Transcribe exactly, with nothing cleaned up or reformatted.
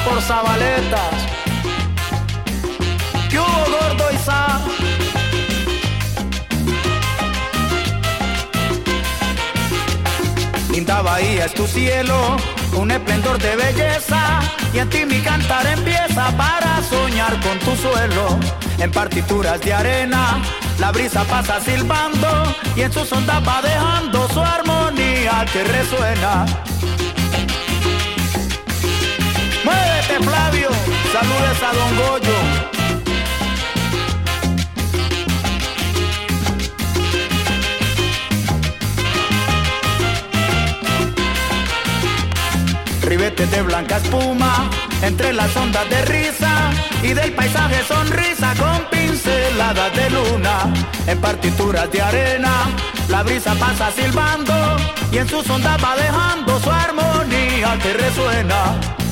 por Zabaletas. ¿Qué hubo, gordo Isa? Linda bahía es tu cielo, un esplendor de belleza, y en ti mi cantar empieza para soñar con tu suelo. En partituras de arena, la brisa pasa silbando, y en sus ondas va dejando su armonía que resuena. Muévete, Flavio, saludes a Don Goyo. Ribetes de blanca espuma, entre las ondas de risa, y del paisaje sonrisa con pinceladas de luna. En partituras de arena, la brisa pasa silbando, y en sus ondas va dejando su armonía que resuena.